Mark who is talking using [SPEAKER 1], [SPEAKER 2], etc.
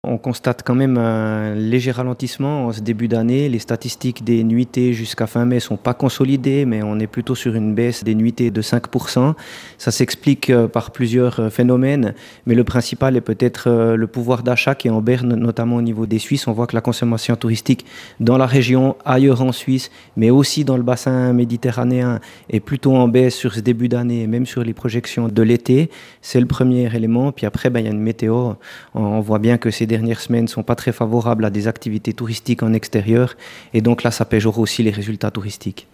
[SPEAKER 1] On constate quand même un léger ralentissement en ce début d'année. Les statistiques des nuitées jusqu'à fin mai ne sont pas consolidées, mais on est plutôt sur une baisse des nuitées de 5%. Ça s'explique par plusieurs phénomènes, mais le principal est peut-être le pouvoir d'achat qui est en berne, notamment au niveau des Suisses. On voit que la consommation touristique dans la région, ailleurs en Suisse, mais aussi dans le bassin méditerranéen, est plutôt en baisse sur ce début d'année et même sur les projections de l'été. C'est le premier élément. Puis après, il y a une météo. On voit bien que ces dernières semaines ne sont pas très favorables à des activités touristiques en extérieur. Et donc là, ça péjore aussi les résultats touristiques.